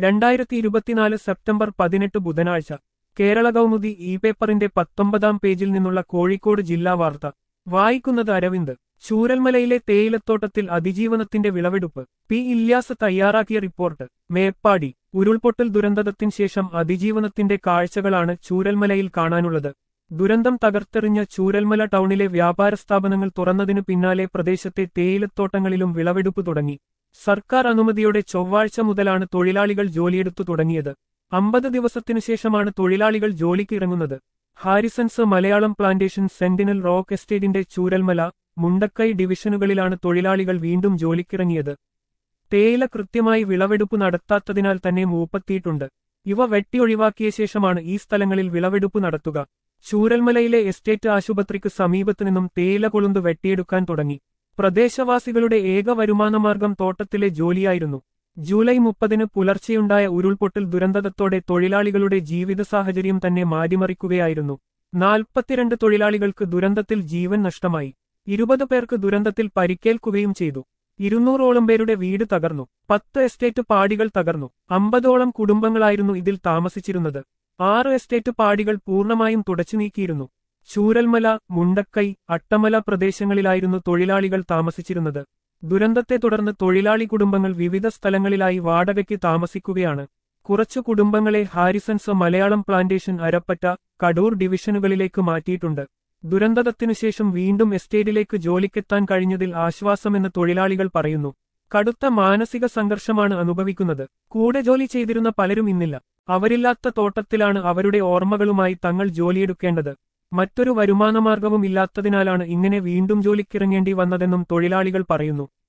2024 September 18 ബുധനാഴ്ച കേരള കൗമുദി ഈ പേപ്പറിന്റെ 19-ാം പേജിൽ നിന്നുള്ള കോഴിക്കോട് ജില്ലാ വാർത്ത വായിക്കുന്നത് അരവിന്ദ്. ചൂരൽമലയിലെ തേയിലത്തോട്ടത്തിൽ അതിജീവനത്തിന്റെ വിളവെടുപ്പ്. പി ഇല്യാസ് തയ്യാറാക്കിയ റിപ്പോർട്ട്. മേപ്പാടി. ഉരുൾപൊട്ടൽ ദുരന്തത്തിന് ശേഷം അതിജീവനത്തിന്റെ കാഴ്ചകളാണ് ചൂരൽമലയിൽ കാണാനുള്ളത്. ദുരന്തം തകർത്തെറിഞ്ഞ ചൂരൽമല ടൗണിലെ വ്യാപാര സ്ഥാപനങ്ങൾ തുറന്നതിനു പിന്നാലെ പ്രദേശത്തെ തേയിലത്തോട്ടങ്ങളിലും വിളവെടുപ്പ് തുടങ്ങി. സർക്കാർ അനുമതിയോടെ ചൊവ്വാഴ്ച മുതലാണ് തൊഴിലാളികൾ ജോലിയെടുത്തു തുടങ്ങിയത്. 50 ദിവസത്തിനുശേഷമാണ് തൊഴിലാളികൾ ജോലിക്ക് ഇറങ്ങുന്നത്. Harrisons Malayalam plantation, sentinel rock എസ്റ്റേറ്റിന്റെ ചൂരൽമല, മുണ്ടക്കൈ ഡിവിഷനുകളിലാണ് തൊഴിലാളികൾ വീണ്ടും ജോലിക്കിറങ്ങിയത്. തേയില കൃത്യമായി വിളവെടുപ്പ് നടത്താത്തതിനാൽ തന്നെ മൂപ്പത്തിയിട്ടുണ്ട്. ഇവ വെട്ടിയൊഴിവാക്കിയ ശേഷമാണ് ഈ സ്ഥലങ്ങളിൽ വിളവെടുപ്പ് നടത്തുക. ചൂരൽമലയിലെ എസ്റ്റേറ്റ് ആശുപത്രിക്ക് സമീപത്തു നിന്നും തേയില കൊളുന്ത് വെട്ടിയെടുക്കാൻ തുടങ്ങി. പ്രദേശവാസികളുടെ ഏക വരുമാനമാർഗം തോട്ടത്തിലെ ജോലിയായിരുന്നു. ജൂലൈ 30 പുലർച്ചെയുണ്ടായ ഉരുൾപൊട്ടൽ ദുരന്തത്തോടെ തൊഴിലാളികളുടെ ജീവിത സാഹചര്യം തന്നെ മാറ്റിമറിക്കുകയായിരുന്നു. 42 തൊഴിലാളികൾക്ക് ദുരന്തത്തിൽ ജീവൻ നഷ്ടമായി. 20 പേർക്ക് ദുരന്തത്തിൽ പരിക്കേൽക്കുകയും ചെയ്തു. 200ഓളം പേരുടെ വീട് തകർന്നു. 10 എസ്റ്റേറ്റ് പാടികൾ തകർന്നു. 50ഓളം കുടുംബങ്ങളായിരുന്നു ഇതിൽ താമസിച്ചിരുന്നത്. 6 എസ്റ്റേറ്റ് പാടികൾ പൂർണ്ണമായും തുടച്ചുനീക്കിയിരുന്നു. ചൂരൽമല, മുണ്ടക്കൈ, അട്ടമല പ്രദേശങ്ങളിലായിരുന്നു തൊഴിലാളികൾ താമസിച്ചിരുന്നത്. ദുരന്തത്തെ തുടർന്ന് തൊഴിലാളി കുടുംബങ്ങൾ വിവിധ സ്ഥലങ്ങളിലായി വാടകയ്ക്ക് താമസിക്കുകയാണ്. കുറച്ചു കുടുംബങ്ങളെ ഹാരിസൺസ് മലയാളം പ്ലാന്റേഷൻ, അരപ്പറ്റ, കടൂർ ഡിവിഷനുകളിലേക്ക് മാറ്റിയിട്ടുണ്ട്. ദുരന്തത്തിനുശേഷം വീണ്ടും എസ്റ്റേറ്റിലേക്ക് ജോലിക്കെത്താൻ കഴിഞ്ഞതിൽ ആശ്വാസമെന്ന് തൊഴിലാളികൾ പറയുന്നു. കടുത്ത മാനസിക സംഘർഷമാണ് അനുഭവിക്കുന്നത്. കൂടെ ജോലി ചെയ്തിരുന്ന പലരും ഇന്നില്ല. അവരില്ലാത്ത തോട്ടത്തിലാണ് അവരുടെ ഓർമ്മകളുമായി തങ്ങൾ ജോലിയെടുക്കേണ്ടത്. മറ്റൊരു വരുമാനമാർഗവും ഇല്ലാത്തതിനാലാണ് ഇങ്ങനെ വീണ്ടും ജോലിക്കിറങ്ങേണ്ടി വന്നതെന്നും തൊഴിലാളികൾ പറയുന്നു.